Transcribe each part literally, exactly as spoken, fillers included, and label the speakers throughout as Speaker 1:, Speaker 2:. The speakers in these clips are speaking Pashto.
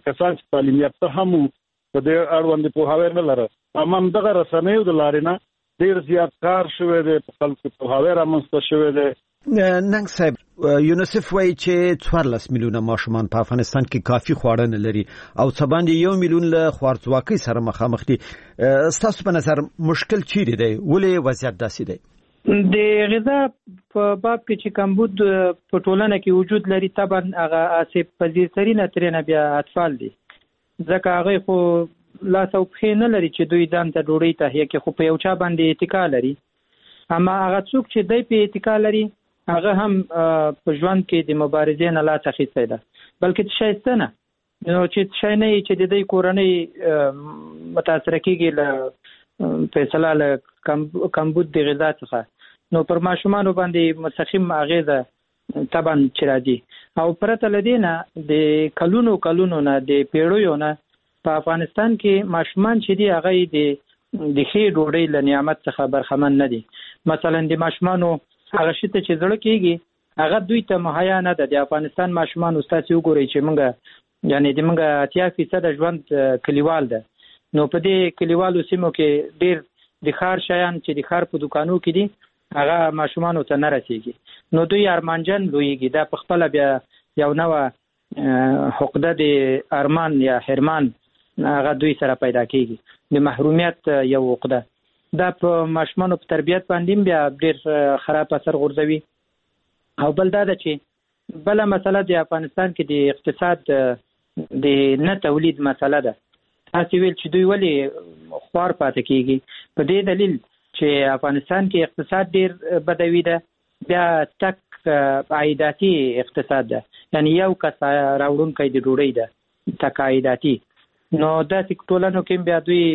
Speaker 1: کسان چې تعلیم یافته هم په دې اړوند پوهاوی نه لري. امام دغه رسنیو د لارې نه ډیر زیات کار شوی دی، په خلکو پوهاوی رامنځته شوی دی.
Speaker 2: ننګ صاحب، یونیسف وایي چې څوارلس میلیونه ماشومان په افغانستان کې کافي خواړه نه لري او څه باندې یو میلیون له خوارځواکۍ سره مخامخ دي. ستاسو په نظر مشکل چیرې دی؟ ولې وضعیت داسې دی؟
Speaker 3: د غذا په باب کې چې کمبود په ټولنه کې وجود لري، طبعا هغه آسیب پذیرترینه ترېنه بیا اطفال دي، ځکه هغه خو لاس او پښې نه لري چې دوی ځان ته ډوډۍ تهیه کړي، خو په یو چا باندې اتکا لري. اما هغه څوک چې دی په اتکا لري هغه هم په ژوند کې د مبارزې نه لاس اخیستی ده، بلکې څه شی نه نو چې څه نه چې د دې کورنۍ متاثره کېږي له فیصله له کمبود د غذا څخه، نو پر ماشومانو باندې مستقیم اغیزه طبعا چې راځي. او پرته له دې نه د کلونو کلونو نه د پیړیو نه په افغانستان کې ماشومان چې دي هغه د د ښې ډوډۍ له نعمت څخه برخمن نه دي. مثلا د ماشومانو هغه شی ته چې زړه کېږي هغه دوی ته مهیا نه ده. د افغانستان ماشومان استاد وګورئ چې موږ یعنی د موږ اتیا فیصد ژوند کلیوال ده، نو په دې کلیوالو سیمو کې ډیر د ښار شیان چې د ښار په دکانو کې دي هغه ماشومانو ته نه رسیږي، نو دوی ارمانجن لویږي. دا په خپله بیا یو نوه حقده د ارمان یا حرمان هغه دوی سره پیدا کېږي، د محرومیت یو عقده. دا په ماشومانو په تربیت باندې بیا ډیر خراب اثر غورځوي. او بل دا ده چې بله مسله د افغانستان کې د اقتصاد د نه تولید مسله ده. تاسې ویل چې دوی ولې خوار پاتې کېږي، په دې دلیل چې افغانستان کې اقتصاد ډیر بدوي ده، بیا تک عایداتي اقتصاد ده، یعنی یو کس راوړونکی د ډوډۍ ده، تک عایداتي. نو داسې ټولنو کې بیا دوی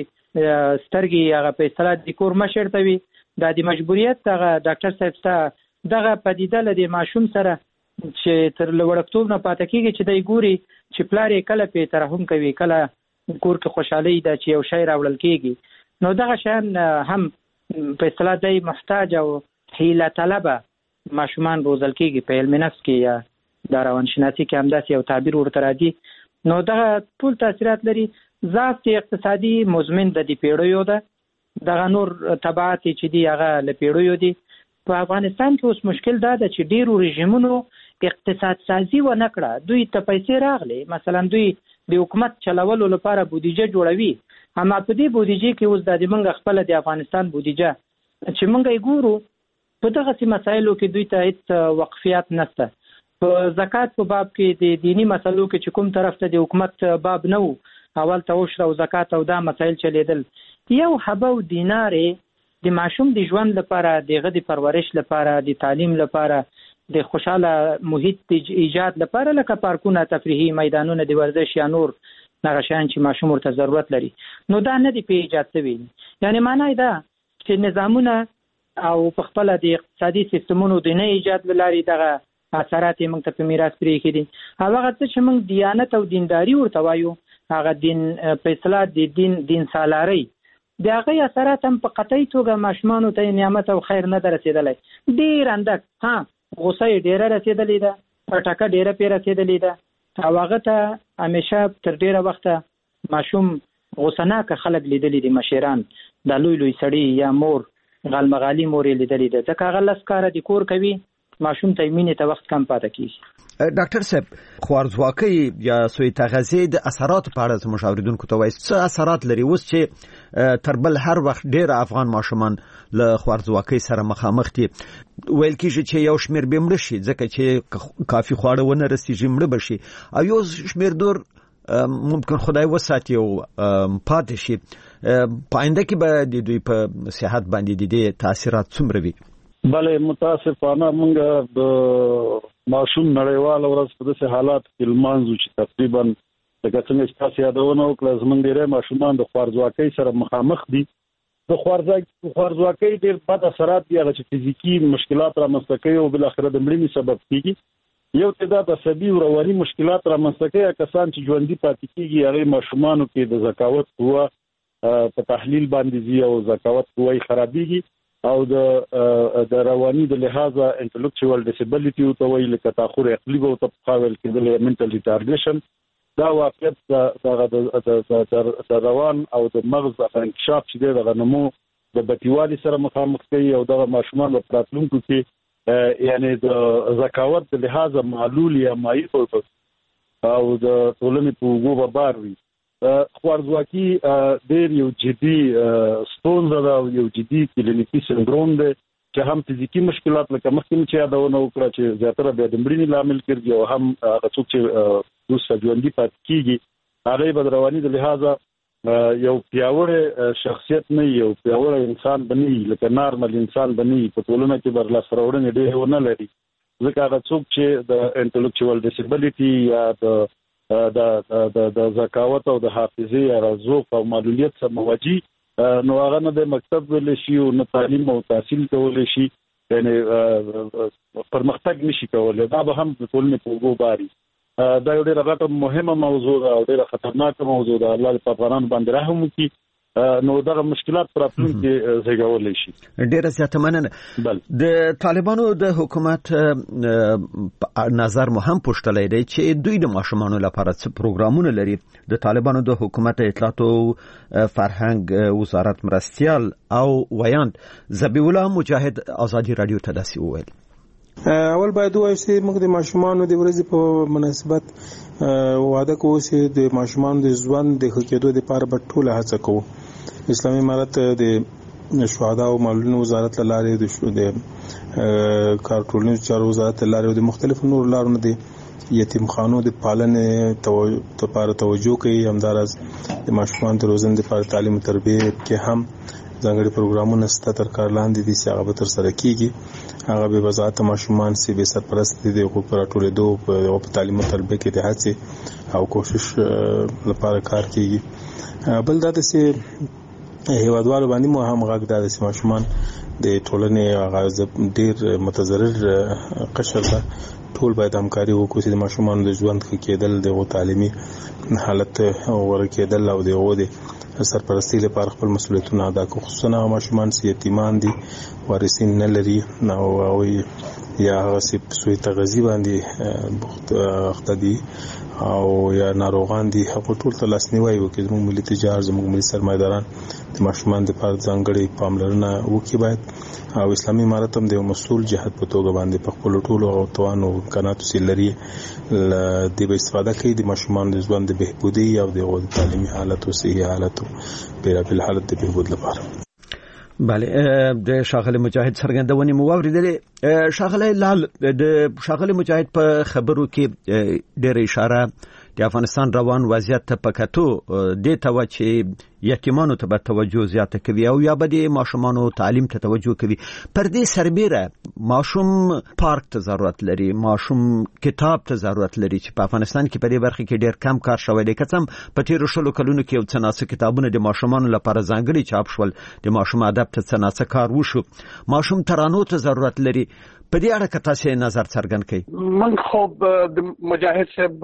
Speaker 3: سترګې هغه په اصطلاح د کور مشر ته وي، دا د مجبوریت هغه ډاکټر صاحب ستا دغه پدیده له د ماشوم سره چې تر له وړکتوب نه پاتې کېږي چې دی ګوري چې پلار یې کله پې ترحم کوي، کله کور کې خوشحالي ده چې یو شی راوړل کېږي. نو دغه شیان هم په اصطلاح دی محتاج او حیله طلبه ماشومان روزل کېږي. په علم نفس کې یا د روانشناسي کې همداسې یو تعبیر ورته راځي. نو دغه ټول تاثیرات لري. ضعف اقتصادي مزمن د دې پیړیو ده، دغه نور تبعات چې دي هغه له پیړیو دي. په افغانستان کې اوس مشکل دا ده چې ډیرو رژیمونو اقتصاد سازي ونه کړه. دوی ته پیسې راغلي، مثلا دوی د حکومت چلولو لپاره بودیجه جوړوي، اما په دې بودیجه کې اوس د موږ خپل د افغانستان بودیجه چې موږ یې ګورو په دغه مسایلو کې دوی ته هیڅ وقفیات نشته. په زکات په باب کې د دینی مسلو کې چې کوم طرف ته د حکومت باب نه وو، اول ته عشر او زکات او دا مسایل چلیدل. یو حبه او دینار د ماشوم د ژوند لپاره، دغه د پرورش لپاره، د تعلیم لپاره، د خوشاله محیط د ایجاد لپاره، لکه پارکونه، تفریحي میدانونه، د ورزش یا نور هغه شیان چې ماشوم ورته ضرورت لري، نو دا نه دی په ایجاد شوي. یعنی معنی دا چې نظامونه او په خپله د اقتصادي سیستمونو د نه ایجاد له لارې دغه اثرات یې موږ ته په میراث پرېښي دي. هغه څه چې موږ دیانت او دینداري ورته وایو، هغه دین په اصطلاح د دین دین سالارۍ، د هغې اثرات هم په قطعي توګه ماشومانو ته نعمت او خیر نه ده رسېدلی. ډېر اندک، ها غوسه یې ډېره رسېدلې ده، پټکه ډېره پرې رسېدلې ده، او هغه ته همیشه تر ډېره وخته ماشوم غوسناکه خلک لیدلي دي، مشران، دا لوی لوی سړي یا مور غالمغالي مور یې لیدلې ده، ځکه هغه لس کاره د کور کوي، ماشوم ته مینې ته وخت کم پاتې کېږي.
Speaker 2: ډاکټر صاحب، خوارځواکۍ یا سوء تغذیې د اثراتو په اړه زموږ اورېدونکو ته وایي، څه اثرات لري اوس چې تر بل هر وخت ډېر افغان ماشومان له خوارځواکۍ سره مخامخ دي؟ ویل کېږي چې یو شمېر به مړه شي ځکه چې کافي خواړه ونه رسېږي، مړه به شي، او یو شمېر دور ممکن خدای وساتي او پاتې شي. په آینده کې به د دوی په صحت باندې د دې تاثیرات څومره وي؟
Speaker 1: بله، متاسفانه موږ د ماشوم نړیواله ورځ په داسې حالات کې لمانځو چې تقریبا لکه څنګه چې تاسو یادونه وکړه، زموږ ډېری ماشومان د خوارځواکۍ سره مخامخ دي. د خوارځواکۍ ډېر بد اثرات دي، هغه چې فزیکي مشکلات رامنځته کوي او بالاخره د مړینې سبب کېږي. یو تعداد عصبي او رواني مشکلات رامنځته کوي. کسان چې ژوندي پاتې کېږي هغې ماشومانو کې د ذکاوت قوه په تحلیل باندې ځي او ذکاوت قوه یې خرابېږي، او د د رواني د لحاظه انټلیکچوال ډیسیبلیټي ورته وایي، لکه تاخر عقلي به ورته پخوا ویل کېدل، منټل ریټارډیشن. دا واقعیت د روان او د مغز د انکشاف چې دی د نمو د بټیوالي سره مخامخ کوي او د ماشومان په راتلونکو کې یعنی د ذکاوت د لحاظه معلول یا مایي او د ټولنې په وګو بار وي. خوارځواکي ډېر یو جدي ستونزه ده او یو جدي کلینیکي سندروم دی چې هم فزیکی مشکلات لکه مخکې چې یادونه وکړه چې زیاتره بیا د مړینې لامل ګرځي او هم هغه څوک چې دوسه ژوندي پاتې کیږي هغه به رواني د لحاظه یو پیاوړی شخصیت نه یو پیاوړی انسان بني لکه نارمل انسان بني په ټولنه کې برلاس راوړنې ډېر ونه لري ځکه هغه څوک چې د انټلیکچوال ډیسیبلیټي یا د د د د ذکاوت او د حافظې یا رزق او معلولیت سره موجي نو هغه نه د مکتب ویل شي او نه تعلیم او تحصیل کول شي یعنی پرمختګ نشي کولای دا به هم د ټولنې په وګو باري دا یو ډېر غټه مهمه موضوع ده او ډېر خطرناک موضوع ده. الله په افغانانو باندې رحم وکړي نو دغه مشکلات پر خپل کې زیږولای شي.
Speaker 2: ډېر زیاته مننه. د طالبانو د حکومت نظر مو هم پوښتلی دی چې دوی د ماشومانو لپاره څه پروګرامونه لري. د طالبانو د حکومت اطلاعات او فرهنګ وزارت مرستیال او ویاند ذبیح الله مجاهد ازادي رادیو ته داسې وویل.
Speaker 4: اول باید وایو چې موږ د ماشومانو د ورځې په مناسبت وعده کوو چې د ماشومانو د ژوند د ښه کېدو لپاره به ټوله هڅه کوو. اسلامي امارت د شهدا او معلولینو وزارت لاره د کار ټولنیزو چارو وزارت لاره او د مختلفو نور لارو نه د یتیمخانو د پالنې لپاره توجه کوي. همداراز د ماشومانو د روزنې لپاره تعلیم او تربیه کې هم ځانګړي پروګرامونه ستا تر کار لاندې دي چې هغه به ترسره کیږي. هغه به وضاحت ماشومان چې به سرپرست دي د حقوق راټولېدو په تعلیم او تربیه کې د هڅې او کوشش لپاره کار کیږي. بل دا چې هیوادوالو باندې مو هم غږ دا چې ماشومان د ټولنې هغه ډېر متضرر قشر ده ټول باید همکاري وکړي چې د ماشومانو د ژوند ښه کېدل د تعلیمي حالت غوره کېدل او د سرپرستی لپاره خپل مسؤلیتونه ادا کوي. خصوصا ماشومان چې یتیمان دي وارثین نه لري او یا هغه چې سوی تغذیه باندې اخته دي او یا ناروغان دي هغه ټول ته لاسنیوي وکړي. زموږ ملي تجارت زموږ ملي سرمایداران د ماشومان لپاره ځانګړي پاملرنه وکړي باید او اسلامي امارت هم د مسؤل جهت په توګه باندې په خپل ټولو او توانو امکاناتو سره لري د به استفاده کوي د ماشومان د ژوند د بهبودي او د تعلیمي حالت او صحي حالت په بل حالت د بهبود لپاره.
Speaker 2: بله د شاغله مجاهد څرګندونې مو واوریدلې. شاغله لال د شاغله مجاهد په خبرو کې ډېر اشاره د افغانستان روان وضعیت ته پکاتو د ته چې یتیمانو ته به توجه زیاته کوي او یا به د ماشومانو تعلیم ته توجه کوي. پر دې سربېره ماشوم پارک ته ضرورت لري، ماشوم کتاب ته ضرورت لري چې په افغانستان کې په دې برخه کې ډېر کم کار شوی دی. که څه هم په تیرو شلو کلونو کې یو څه ناڅه کتابونه د ماشومانو لپاره ځانګړي چاپ شول، د ماشوم ادب ته څه ناڅه کار وشو. ماشوم ترانو ته ضرورت لري. په دې اړه که تاسو نظر څرګند کړئ.
Speaker 5: من خو د مجاهد صاحب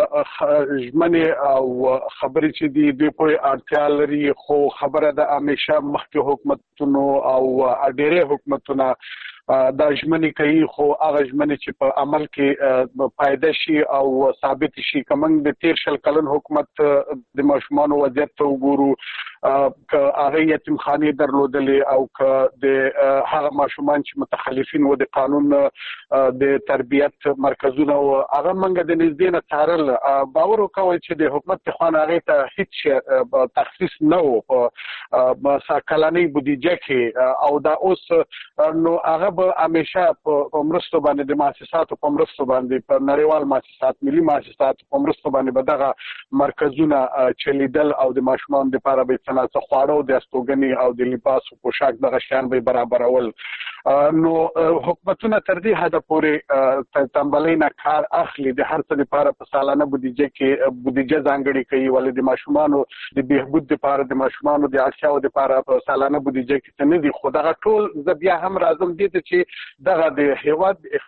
Speaker 5: ژمنې او خبرې چې دي دوی پورې اړتیا لري، خو خبره ده همیشه مخکې حکومتونو او ډېرې حکومتونه دا ژمنې کوي، خو هغه ژمنې چې په عمل کې پایده شي او ثابت شي. که موږ د تیر شل کلن حکومت د ماشومانو وضعیت ته وګورو، که هغه یتیمخانې درلودلې او که د هغه ماشومان چې متخلفین و د قانون د تربیت مرکزونه و هغه موږ د نږدې نه څارل، باور وکوئ چې د حکومت په خوا هغې ته هیڅ تخصیص نه و په کلنۍ بودیجه کې، او دا اوس نو هغه به همیشه په مرستو باندې د مؤسساتو په مرستو باندې په نړیوال مؤسسات ملي مؤسسات په مرستو باندې به دغه مرکزونه چلیدل او د ماشومانو لپاره به څه خواړه او د استوګنې او د لباس او پوشاک دغه شیان به برابرول. نو حکومتونه تر دې حده پورې تنبلۍ نه کار اخلي، د هر څه لپاره په سالانه بودیجه کې بودیجه ځانګړې کوي، ولې د ماشومانو د بهبود لپاره د ماشومانو د اړتیاو لپاره په سالانه بودیجه کې څه نه دي. خو دغه ټول زه بیا هم راځم دې ته چې دغه د هیواد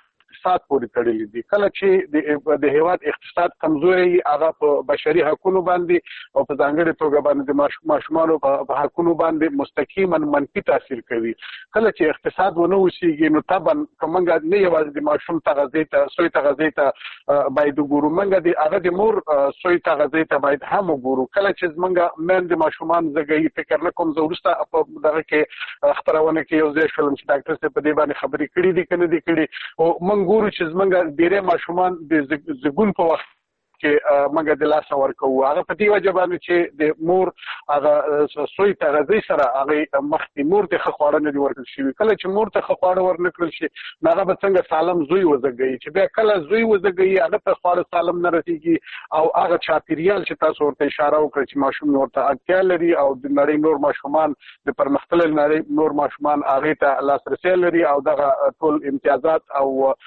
Speaker 5: اقتصاد پورې تړلي دي. کله چې د هیواد اقتصاد کمزوري هغه په بشري حقوقو باندې او په ځانګړي توګه باندې د ماشومانو په حقوقو باندې مستقیما منفي تاثیر کوي. کله چې اقتصاد ونه وسیږي نو طبعا کومنګ نه یوازې د ماشوم تغذیه ته سوی تغذیه ته باید وګورو، منګه د هغه د مور سوی تغذیه ته باید هم وګورو. کله چې زمونږ مېن د ماشومان زګي فکر نه کوم زورسته په دغه کې خبرونه کې یو ځای شولم چې ډاکټر صاحب په دې باندې خبرې کړې دي کنه دي کړې او موږ ګورو چې زمونږ ډېر ماشومان د زګون په وخت کې موږ د لاس ورکو. هغه په دې وجه باندې چې د مور هغه سوی تغذیه سره هغه مخکې مور ته خواړه نه ورکړل شي. کله چې مور ته خواړه ورنکړل شي هغه به څنګه سالم زوی وزګي چې بیا کله زوی وزګي هغه ته خواړه سالم نه رسیږي او هغه چاپیریال چې تاسو ورته اشاره وکړه چې ماشوم ورته اړتیا لري او د نړۍ نور ماشومان د پرمختللي نړۍ نور ماشومان هغه ته لاسرسي لري او دغه ټول امتیازات او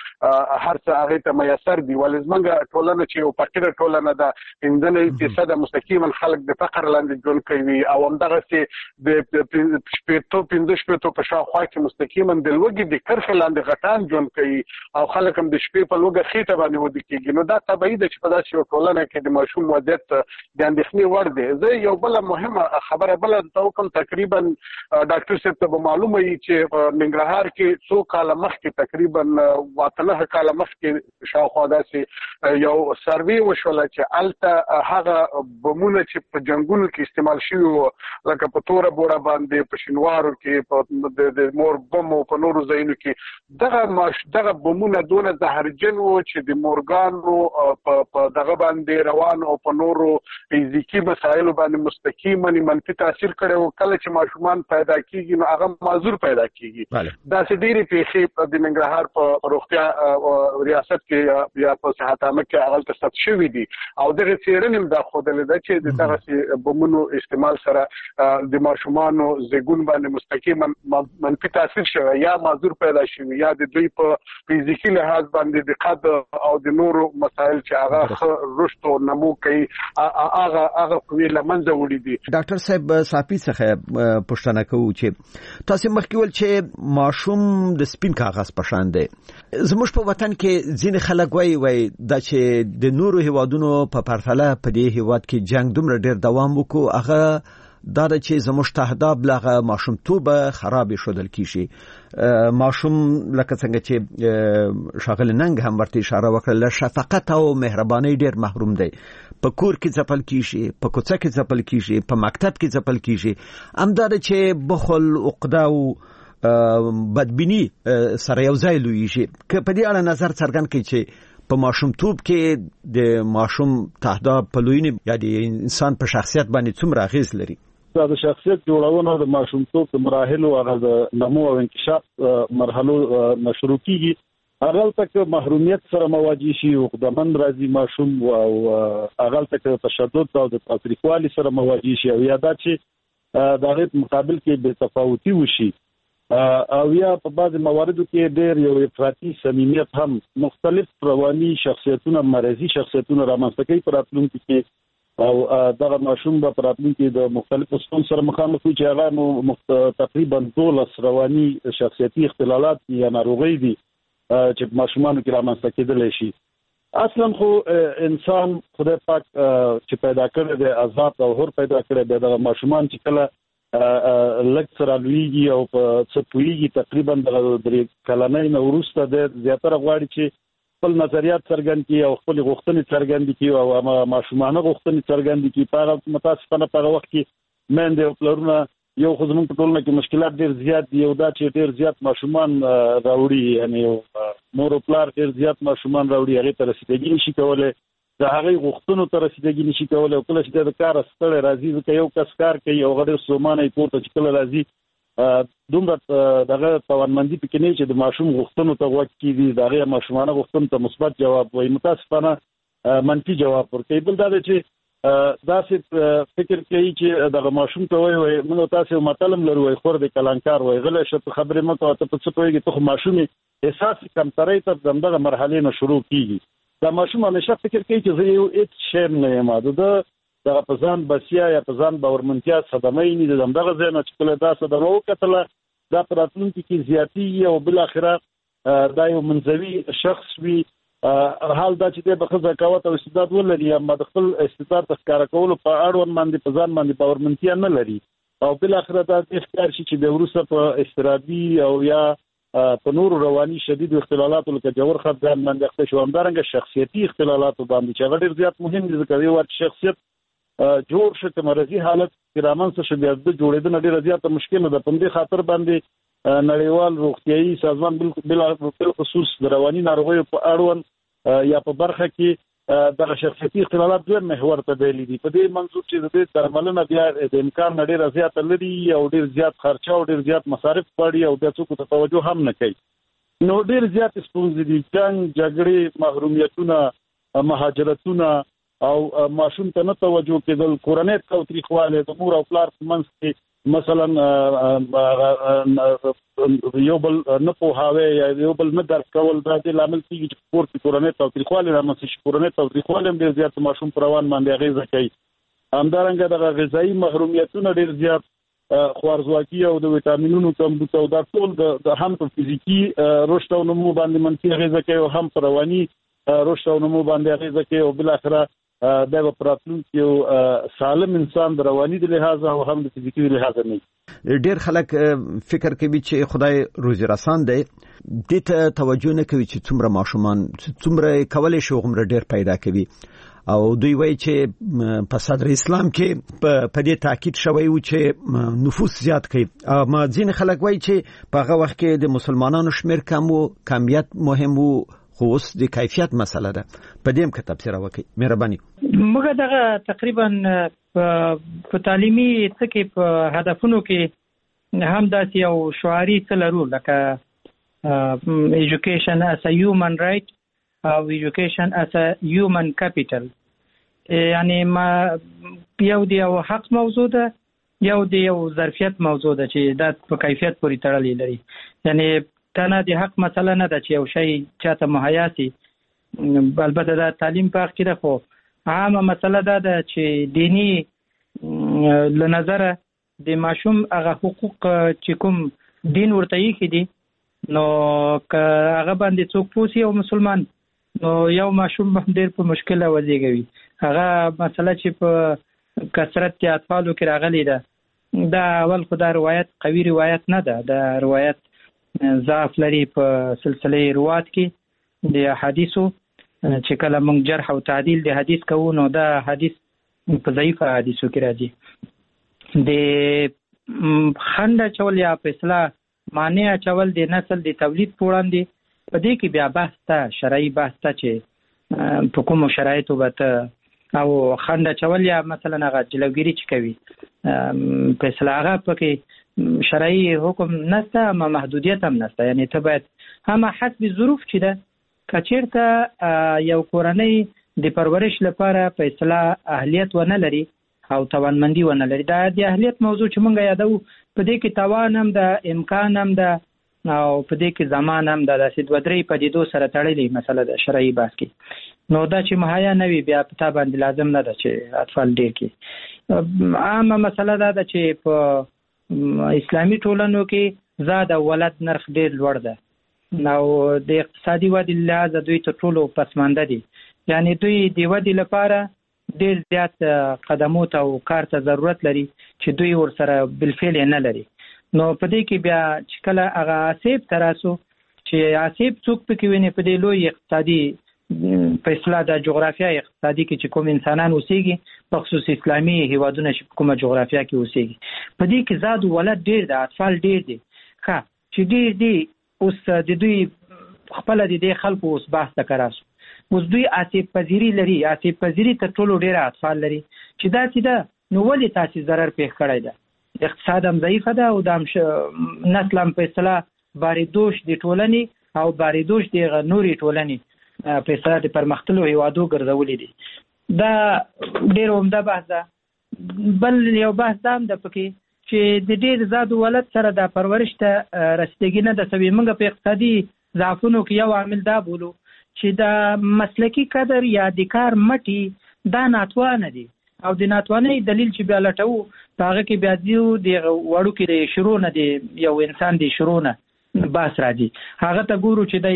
Speaker 5: هر څه هغه ته میسر دي. ولې زمونږ ټولنه چې یو پکې ټولنه ده پنځه فیصد مستقیما خلک د فقر لاندې ژوند کوي او همدغه چې د شپږ پنځه شپږ په شاوخوا کې مستقیما د لوګي د کرخ لاندې غټان ژوند کوي او خلک هم د شپې په لوګه خېټه باندې ودی کېږي. نو دا طبيعي ده چې په داسې ټولنه کې د ماشوم وضعیت د اندېښنې وړ دی. زه یو بل مهمه خبره بل توکم تقریبا ډاکټر صاحب ته معلومه وي چې ننګرهار کې څو کال مخکې تقریبا واته کال مخکې شاوخوا داسې یو سروي وشوله چې الته هغه بمونه چې په جنگونو کې استعمال شوي لکه په توره بوره باندې په شینوارو کې په د مور بمو په نورو ځایونو کې دغه ماش دغه بمونه دونه زهرجن وو چې د مورګانو په دغه باندې روان او په نورو فزیکی مسایلو باندې مستقیما منفي تاثیر کړو. کله چې ماشومان پیدا کیږي نو هغه معذور پیدا کیږي. دا چې ډېری پیښې د ننګرهار په روغتیا ریاست کې یا په صحت عامه کې هغه تصدیق شوی دي او دغه څېړنې هم دا ښودلې ده چې د دغه بمونو استعمال سره د ماشومانو زګون باندې مستقیما منفي تاثیر شوی یا معذور پیدا شوی یا د دوی په فزیکی لحاظ باندې د قد او د نورو مسایل چې هغه رشد او نمو کوي هغه هغه کوي لمنځه وړي دي.
Speaker 2: ډاکټر صاحب صافي څخه پوښتنه کوو چې تاسو مخکې ول چې ماشوم د سپین کاغذ په شان دی. زموږ په وطن کې ځینې خلک وایي وایي دا چې د نورو هیوادونو په پرتله په دې هیواد کې جنگ دومره ډیر دوام وکړو هغه دا چې زموږ تهداب لغه ماشومتوب خراب شودل کیږي. ماشوم لکه څنګه چې شاغل ننګ هم ورته اشاره وکړه له شفقت او مهرباني ډیر محروم دی. په کور کې ځپل کیږي، په کوڅه کې ځپل کیږي، په مکتب کې ځپل کیږي. امدار چې بخل عقده او بدبینی سره یو ځای لویږي. که په دې اړه نظر څرګند کړئ چې په ماشومتوب کې د ماشوم تهداب په لوینه یا د انسان په شخصیت باندې څومره اغیز لري.
Speaker 1: دا د شخصیت جوړونه د ماشومتوب د مراحلو هغه د نمو او انکشاف مرحلو مشروع کیږي. هغه تک محرومیت سره مواجه شي او د من راځي ماشوم او هغه تک تشدد او د تاریخوالي سره مواجه شي او یا دا چې د هغه مقابل کې بے تفاوتي وشي او یا په بعض مواردو کې ډېر یو افراطي صمیمیت هم مختلف رواني شخصیتونه مرزي شخصیتونه رامنځته کوي په راتلونکي کې او دغه ماشوم به په راتلونکي کې د مختلفو ستونزو سره مخامخ وي چې هغه تقریبا دولس رواني شخصیتي اختلالات یا ناروغۍ دي چې ماشومانو کې رامنځته کېدلی شي. اصلا خو انسان خدای پاک چې پیدا کړی دی آزاد او حر پیدا کړی دی. دغه ماشومان چې کله لږ سره لویږي او په څه پوهیږي تقریبا د درې کلنۍ نه وروسته د زیاتره غواړي چې خپل نظریات څرګند کړي او خپل غوښتنې څرګند کړي او ماشومانه غوښتنې څرګند کړي. په هغه متاسفانه په هغه وخت کې میندې او پلرونه یو خو زموږ په ټولنه کې مشکلات ډېر زیات دي. یو دا چې ډېر زیات ماشومان راوړي یعنی مور او پلار ډېر زیات ماشومان راوړي هغې ته رسیدګي نشي کولی د هغې غوښتنو ته رسیدګي نشي کولی او کله چې د کاره ستړی راځي ځکه یو کس کار کوي او هغه ډېر ستومانه یې پورته چې کله راځي دومره دغه توانمندي پکې نه چې د ماشوم غوښتنو ته غوږ کېږدي د هغې ماشومانه غوښتنو ته مثبت جواب وایي متاسفانه منفي جواب ورکوي. بل دا دی چې داسې فکر کوي چې دغه ماشوم ته وایي وایي موږ تاسې متل هم لرو وایي خور د کلانکار وایي غلی شه ته خبرې مه کوه ته په څه پوهېږې ته خو ماشوم یې احساس کمترۍ ته د همدغه مرحلې نه شروع کېږي. دا ماشوم همیشه فکر کوي چې زه یو هېڅ شی نه یم د ده دغه په ځان بسیا یا په ځان باورمنتیا صدمه یې نه د همدغه ځای نه چې کله دا صدمه وکتله دا په راتلونکي کې زیاتېږي او بالاخره دا یو منځوي شخص وي حال دا چې د بخزه کاوت او استعداد ولري اما د خپل استعداد ښکارا کولو په اړوند باندې په ځان باندې باورمنتیا نه لري او بل اخر دا اختیار شي چې د وروسته په استرادي او یا په نور رواني شدید اختلالات لکه جوړ خپګان باندې اخته شو همدارنګه شخصیتي اختلالات باندې چې ډېر زیات مهم دي ځکه یو شخصیت جوړ شته مرضی حالت کرامن څه شو بیا د جوړېدنه ډېر زیات مشکل ده په دې خاطر باندې نړیوال روغتيایي سازمان بل خصوص د رواني ناروغیو په اړوند یا په برخه کې د شخصیتي اختلالات دوه محور ته ویلي دي په دې منظور چې د درملنه بیا د امکان ډېر زیات لري او ډېر زیات خرچه او ډېر زیات مصارف پړي او د څوک ته توجه هم نه کوي نو ډېر زیات ستونزې دي جنگ جګړې محرومیتونه مهاجرتونه او ماشوم ته نه توجه کېدل کورنۍ تاوتریخواله د مور او پلار په منځ کې مثلا یو بل نه پوهاوي یا یو بل نه درک کول دا د لامل کیږي چې کور کې کورنۍ تاوتریخواله رامنځته شي کورنۍ تاوتریخواله هم ډېر زیات ماشوم پر روان باندې اغیزه کوي همدارنګه د غذایی محرومیتونه ډېر زیات خوارزواکي او د وټامینونو کمبود او د ټول د هم په فزیکی رشد او نمو باندې منفي اغیزه کوي او هم پر رواني رشد او نمو باندې اغیزه کوي او بل اخره دا پراتلون کې سالم انسان د رواني د لحاظ او هم د فزیکی د لحاظ نه
Speaker 2: ډېر خلک فکر کوي چې خدای روزي رسان دی د ته توجه نه کوي چې څومره ماشومان څومره کولای شي عمر ډېر پیدا کوي او دوی وایي چې په صدر اسلام کې په دې تاکید شوی و چې نفوس زیات کړي اما ځین خلک وایي چې په هغه وخت کې د مسلمانانو شمیر کم وو کمیت مهم وو خو اوس د کیفیت مسله ده په دې هم کې تفسیر وکړئ مهرباني
Speaker 3: موږ دغه تقریبا په تعلیمي څه کې په هدفونو کې هم داسې یو شعاري څه لرو لکه education as a human right او education as a human capital یعنی ما یو دی یو حق موضوع ده یو دی یو ظرفیت موضوع ده چې دا په کیفیت پورې تړلې لري یعنی تنه د حق مسله نه ده چې یو شی چاته مهیا سي البته دا تعلیم په کې ده خو عامه مسله ده چې دینی له نظره د ماشوم هغه حقوق چې کوم دین ورته یې کړي نو هغه باندې څوک پوسی او مسلمان نو یو ماشوم ډېر په مشکله وځيږي هغه مسله چې په کثرت کې اطفالو کې راغلي ده دا اول خدای روایت قوي روایت نه ده دا روایت ضعف لري په سلسله روایت کې د حدیثو چې کله موږ جرح او تعدیل د حدیث کوو نو دا حدیث په ضعیف حدیثو کې راځي د خنډ چول یا په اصطلاح معنی چول د نسل د تولید پوړاندې په دې کې بیا بحث ته شرعي بحث ته چې په کوم شرایطو به او خنډ چول یا مثلا هغه جلوګيري چې کوي په اصطلاح هغه پکې شرعي حکم نشته اما محدودیت هم نشته یعنی ته باید هم حسب ظروف چې ده کچیرته یو کورنۍ د پرورش لپاره په اصطلاح اهلیت ونه لري او توانمندي ونه لري دا د اهلیت موضوع چې مونږ یادو په دې کې توان هم ده امکان هم ده او په دې کې زمان هم ده د سید ودري په دې دوه سره تړلې مسله ده شرعي بحث کې نو دا چې مهیا نوي بیا په تا باندې لازم نه ده چې اطفال ډېر کې عامه مسله ده چې په اسلامي ټولنو کې زاد او ولادت نرخ ډېر لوړ ده نو د اقتصادي ودې لحاظ دوی ته ټولو پسمانده دي یعنی دوی د ودې لپاره ډېر زیات قدمات او کار ته ضرورت لري چې دوی ورسره بالفعل نه لري نو په دې کې بیا چې کله هغه عصب تراسو چې عصب څوک پکې ویني په دې لوی اقتصادي په اصطلاح د جغرافیا اقتصادي کې چې کوم انسانان اوسېږي په خصوص اسلامي هیوادونه چې کومه جغرافیا کې اوسېږي په دې کې زاد ولادت ډېر د اطفال ډېر دي ښه چې ډېر دي اوس د دوی خپل د دې خلکو اوس بحث تکراسو اوس دوی عصب پذیری لري عصب پذیری تر ټولو ډېر اطفال لري چې دا چې دا نو ولې تاسو ضرر پیښ کړی ده اقتصاد هم ضعیف ده او د نسل هم په اصطلاح باریدوش د ټولنې او باریدوش د نوري ټولنې په اصطلاح د پرمختللو هیوادو ګرځولې دي دا ډېر عمده بحث ده بل یو بحث دا هم ده پکې چې د ډېر زاد ولادت سره د پرورش ته رسیدګي نه ده سوي موږ په اقتصادي ضعفونو کې یو عامل دا بولو چې د مسلکي قدر یا د کار مټي دا ناتوانه دي او د ناتوانۍ دلیل چې بیا لټو هغه کې بیا دیو د وړو کې د شروع نه دی یو انسان د شروع نه باس راځي. هغه ته ګورو چې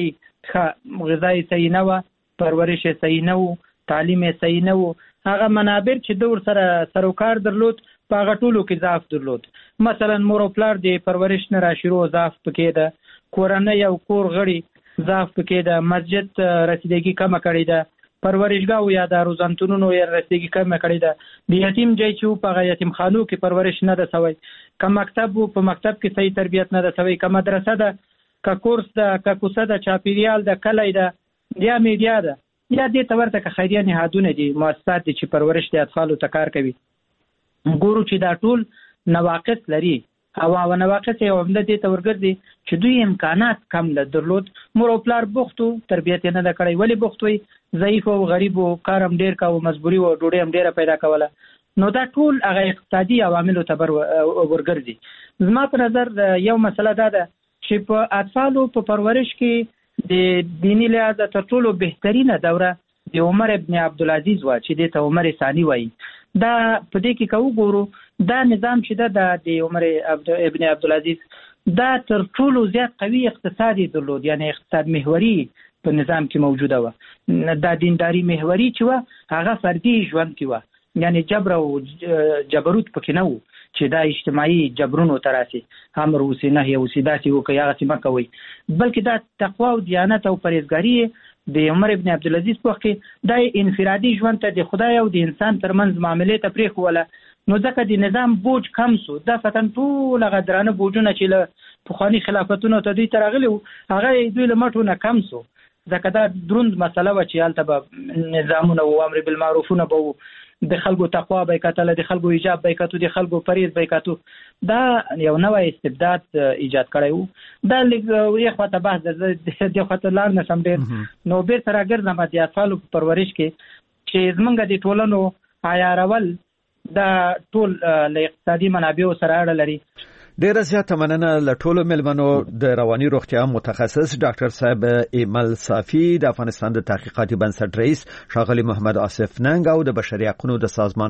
Speaker 3: د غذای صحیح نه و، پرورش صحیح نه و، تعلیم صحیح نه و، هغه منابر چې دور سره سروکار درلود په هغه ټولو کې ضعف درلود. مثلا مور او پلار د پرورش نه راشرو ضعف پکې ده، کورنۍ او کور غړي ضعف پکې ده، مسجد رسیدګي کمه کړې ده، پرورشګاه یا د روزنتونونو یا رسیدګي کمه کړې ده، د یتیم ځای چې په یتیم خانو کې پرورش نه ده سوی، که مکتب په مکتب کې صحیح تربیت نه ده سوی، که مدرسه ده، که کورس ده، که کوڅه ده، چاپیریال ده، کلی ده یا میډیا ده یا دې ته ورته که خیریه نهادونه دي، مؤسسات دي چې پرورش د اطفالو ته کار کوي. ګورو چې دا ټول نواقص لري او او نواقص یې عمده دې ته ورګرځي چې دوی امکانات کم له درلود، مور او پلار بوختو، تربیت نه ده کړی، ولې بوخت وي؟ ضعیف او غریب او کار هم ډېر کاوه، مجبوري او ډوډۍ هم ډېره پیدا کوله. نو دا ټول هغه اقتصادي عواملو ته ورګرځي. زما په نظر یو مسله دا ده چې په اطفالو په پرورش کې د دینی لحاظ تر ټولو بهترینه دوره د عمر ابن عبدالعزیز و چې د ته عمر ثانی وایي. دا په دې کې کو ګورو دا نظام چې د د عمر ابن عبدالعزیز دا تر ټولو زیات قوي اقتصادي درلود، یعنی اقتصاد محوري په نظام کې موجوده و. دا دینداری محوري چې و هغه فردي ژوند کې و، یعنی جبر او جبروت پکې نه و چې دا اجتماعي جبرونو تراسي امر وسی نه یو سیدا سی او کیا غسی مکوي، بلکې دا تقوا او دیانت او پرهیزګاری د عمر ابن عبدالعزیز په وخت کې د انفرادي ژوند ته د خدای او د انسان ترمنځ معاملې ته پرې خوله، نو ځکه د نظام بوج کم سو. دا فتن ټول غدرانه بوجونه چې له پخوانی خلافتونو ته دوی ترغلي هغه دوی له مټو نه کم سو، ځکه دا دروند مسله و چې حالت به نظامونه او امر بالمعروفونه به د خلکو تقوا به کتل، د خلکو ایجاب به کتو، د خلکو پریز به کتو. دا یو نوې استبداد ایجاد کړی وو. دا لږ یو خاطر بحث د خاطر لار نه سم ډیر نو به تر اگر د اطفالو په پرورش کې چې زمونږ د ټولنو عیارول دا ټول له اقتصادي منابعو سره اړه لري.
Speaker 2: ډیره زیاته مننه له ټولو ملمنو د رواني روغتیا متخصص ډاکټر صاحب ایمل صافی، د افغانستان د تحقیقاتي بنسټ رئیس ښاغلی محمد آصف ننګ او د بشري حقوقو د سازمان